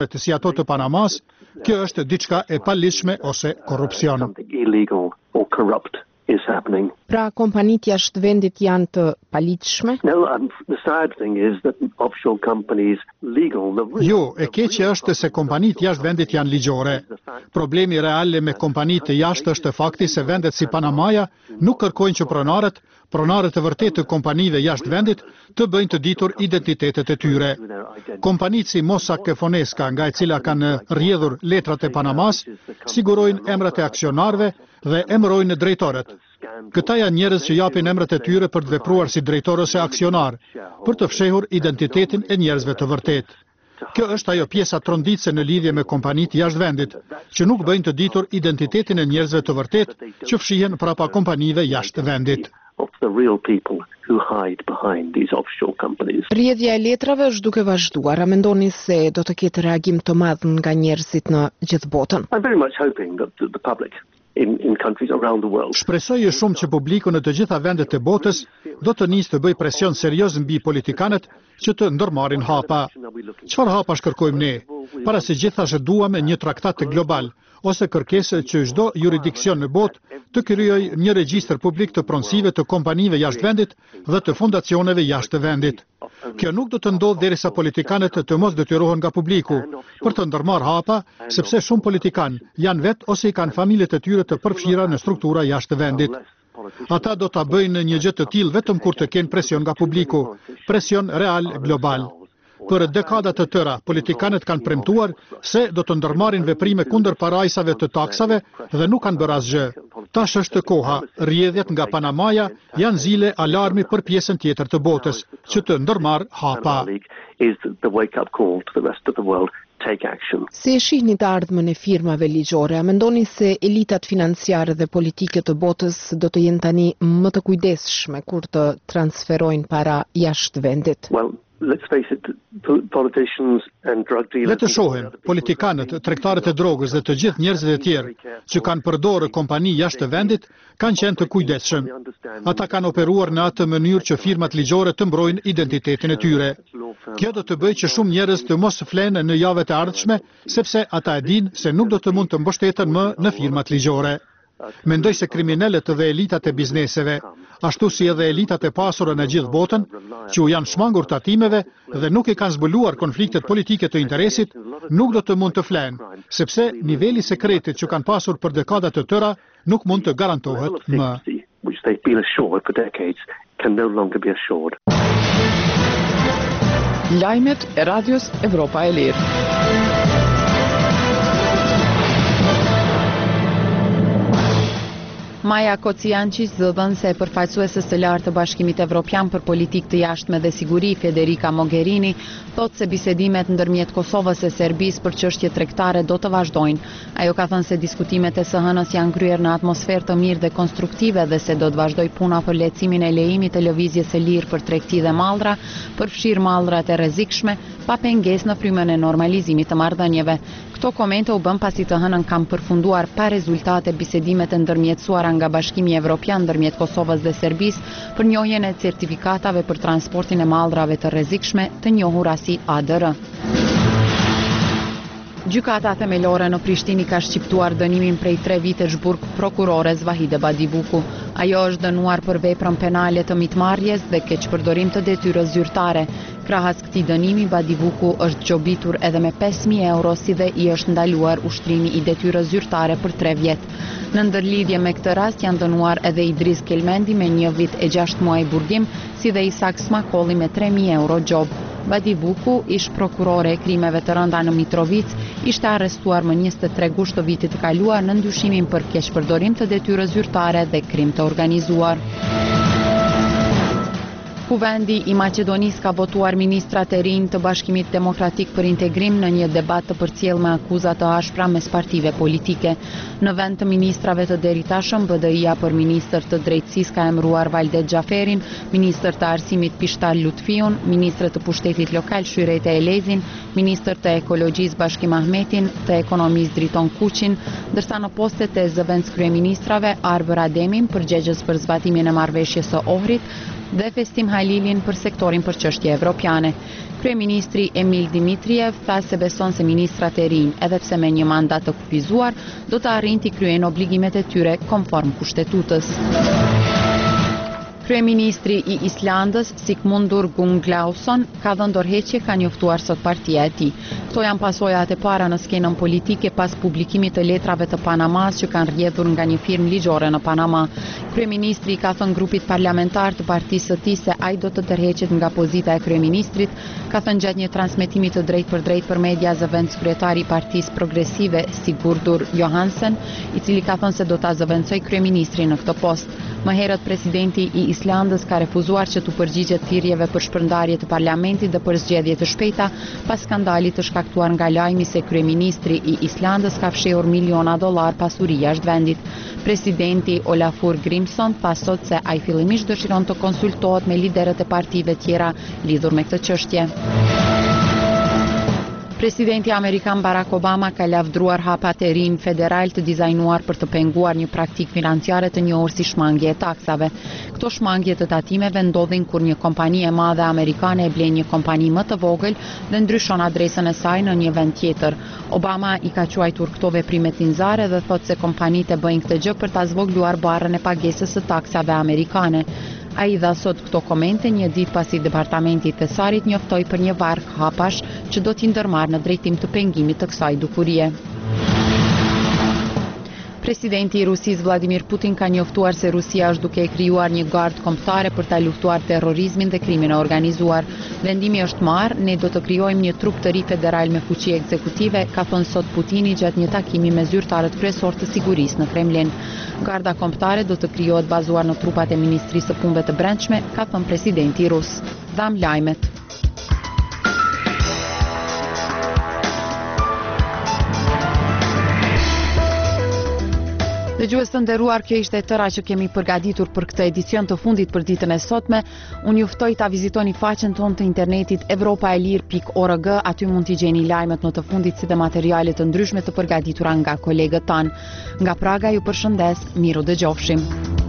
si ato të Panamas, kjo është diçka e palishme ose korrupsion. Pra kompanitë jashtë vendit janë të paligjshme? Jo, e keqja është se kompanitë jashtë vendit janë ligjore. Problemi real me kompanitë jashtë është fakti se vendet si Panamaja nuk kërkojnë që pronarët e vërtetë të kompanive jashtë vendit të bëjnë të ditur identitetet e tyre. Kompanitë si Mossack Fonesca, nga e cila kanë rrjedhur letrat e Panamas, sigurojnë emrat e aksionarëve dhe emërojnë drejtorët. Këta janë njerëz që japin emrat e tyre për të vepruar si drejtor ose aksionar, për të fshehur identitetin e njerëzve të vërtetë. Kjo është ajo pjesa tronditëse në lidhje me kompanitë jashtë vendit, që nuk bëjnë të ditur identitetin e njerëzve të vërtetë që fshihen prapa kompanive jashtë vendit. Rrjedhja e letrave është duke vazhduar. A mendoni se do të ketë reagim të madh nga njerëzit në gjithë botën? Shpresoj shumë që publiku në të gjitha vendet e botës do të nisë të bëj presion serioz mbi politikanët që të ndërmarrin hapa. Çfarë hapash kërkojmë ne? Para se gjithashtu duam një traktat global ose kërkesë që çdo jurisdiksion në botë të krijojë një regjistër publik të pronësive të kompanive jashtë vendit dhe të fondacioneve jashtë vendit. Kjo nuk do të ndodhë derisa politikanët të mos detyrohen nga publiku për të ndërmarrë hapa, sepse shumë politikanë janë vetë ose i kanë familjet e tyre të përfshira në struktura jashtë vendit. Ata do ta bëjnë një gjë të tillë vetëm kur të kenë presion nga publiku, presion real global. Për dekada të tëra, politikanët kanë premtuar se do të ndërmarrin veprime kundër parajsave të taksave dhe nuk kanë bërë asgjë. Tash është koha, rrjedhjet nga Panamaja janë zile alarmi për pjesën tjetër të botës, që të ndërmarrë hapa. Si e shihni të ardhmën e firmave ligjore, a mendoni se elitat financiare dhe politike të botës do të jenë tani më të kujdesshme kur të transferojnë para jashtë vendit? Le të shohim, politikanët, tregtarët e drogës dhe të gjithë njerëzit e tjerë që kanë përdorur kompani jashtë vendit kanë qenë të kujdesshëm. Ata kanë operuar në atë mënyrë që firmat ligjore të mbrojnë identitetin e tyre. Kjo do të bëjë që shumë njerëz të mos flenë në javët e ardhshme, sepse ata e dinë se nuk do të mund të mbështeten më në firmat ligjore. Mendoj se kriminalët dhe elitat e bizneseve, ashtu si edhe elitat e pasura në gjithë botën, që u janë shmangur tatimeve dhe nuk i kanë zbuluar konfliktet politike të interesit, nuk do të mund të flenë, sepse niveli sekretit që kanë pasur për dekada të tëra nuk mund të garantohet më. Lajmet e Radios Evropa e Lirë. Maja Kociančić, zëdhënëse e përfaqësuesës së lartë të Bashkimit Evropian për politikë të jashtme dhe siguri, Federica Mogherini, thotë se bisedimet ndërmjet Kosovës e Serbisë për çështje tregtare do të vazhdojnë. Ajo ka thënë se diskutimet e së hënës janë kryer në atmosferë të mirë dhe konstruktive dhe se do të vazhdoj puna për lehtësimin e lejimit të lëvizjes së lirë për tregti dhe mallra, përfshirë mallrat e rrezikshme, pa pengesë në frymën e normalizimit të marrëdhënieve. Këto komente u bën pasi të hënën kanë përfunduar pa rezultate bisedimet e ndërmjetësuara nga Bashkimi Evropian ndërmjet Kosovës dhe Serbisë për njohjen e certifikatave për transportin e mallrave të rrezikshme të njohura si ADR. Gjykata themelore në Prishtinë ka shqiptuar dënimin prej 3 vitesh burg prokurores Vahide Badivuku. Ajo është dënuar për veprën penale të mitmarrjes dhe keqpërdorim të detyrës zyrtare. Krahas këtij dënimi, Badivuku është gjobitur edhe me 5.000 euro, si dhe i është ndaluar ushtrimi i detyrës zyrtare për 3 vjet. Në ndërlidhje me këtë rast janë dënuar edhe Idris Kelmendi me 1 vit e 6 muaj burgim, si dhe Isak Smakolli me 3.000 euro gjob. Badivuku, ish prokurore e krimeve të rënda në Mitrovic, ishte arrestuar më 23 gusht të vitit të kaluar në ndyshimin për keqpërdorim të detyrës zyrtare dhe krim të organizuar. Kuvendi i Maqedonisë ka votuar ministrat e rinj të Bashkimit Demokratik për Integrim në një debat të përcjellë me akuza të ashpra mes partive politike. Në vend të ministrave të deritashëm, BDI-a për ministër të drejtësisë ka emëruar Valdet Xhaferin, ministër të arsimit Pishtar Lutfiun, ministër të pushtetit lokal Shyrete Elezin, ministër të ekologjisë Bashkim Ahmetin, të ekonomisë Driton Kuqin, ndërsa në postet e zëvendës kryeministrave Arber Ademin, përgjegjës për zbatimin e marrëveshjes së Ohrit, dhe Festim Halilin për sektorin për çështje evropiane. Kryeministri Emil Dimitriev tha se beson se ministrat e rinj, edhe pse me një mandat të kufizuar, do të arrijnë të kryejnë obligimet e tyre konform kushtetutës. Kryeministri I Islandës, Sigmundur Gunnlaugsson, ka dhënë dorëheqje, ka njoftuar sot partia e tij. Këto janë pasojat e para në skenën politike pas publikimit të letrave të Panamas që kanë rrjedhur nga një firmë ligjore në Panama. Kryeministri ka thënë grupit parlamentar të partisë së tij se ai do të tërheqet nga pozita e kryeministrit, ka thënë gjatë një transmetimi të drejtë për media zëvendëskryetari I Partisë Progresive Sigurdur Johansen, I cili ka thënë se do ta zëvendësojë kryeministrin në këtë post. Më herët presidenti I Islandës ka refuzuar që të përgjigjet thirrjeve për shpërndarje të parlamentit dhe për zgjedhje të shpejta pas skandalit të shkaktuar nga lajmi se kryeministri I Islandës ka fshehur miliona dollar pasuri jashtë vendit. Presidenti Olafur Grimson tha sot se ai fillimisht dëshiron të konsultohet me liderët e partive tjera lidhur me këtë çështje. Presidenti Amerikan Barack Obama ka lavdruar hapat e rinj federal të dizajnuar për të penguar një praktik financiare të njohur si shmangje e taksave. Këto shmangje të tatimeve ndodhin kur një kompani e madhe amerikane e blen një kompani më të vogël dhe ndryshon adresën e saj në një vend tjetër. Obama I ka quajtur këto veprime tinzare dhe thotë se kompanitë bëjnë këtë gjë për ta zvogluar barrën e pagesës së taksave amerikane. Ai dha sot këto komente një ditë pasi Departamenti I Thesarit njoftoi për një varg hapash që do t'i ndërmarrë në drejtim të pengimit të kësaj dukurie. Presidenti I Rusisë Vladimir Putin ka njoftuar se Rusia është duke krijuar një gardë kombëtare për ta luftuar terrorizmin dhe krimin e organizuar. Vendimi është marrë, ne do të krijojmë një trup të ri federal me fuqi ekzekutive, ka thënë sot Putini gjatë një takimi me zyrtarët kryesor të sigurisë në Kremlin. Garda kombëtare do të krijohet bazuar në trupat e Ministrisë së Punëve të Brendshme, ka thënë presidenti rus. Dham lajmet. Dëgjues të nderuar, kjo ishte tëra që kemi përgatitur për këtë edicion të fundit për ditën e sotme. Unë juftoj ta vizitoni faqen tonë të internetit evropaelir.org, aty mund t'i gjeni lajmet në të fundit si dhe materiale të ndryshme të përgatitura nga kolegët tanë. Nga Praga ju përshëndes, miru dëgjofshim.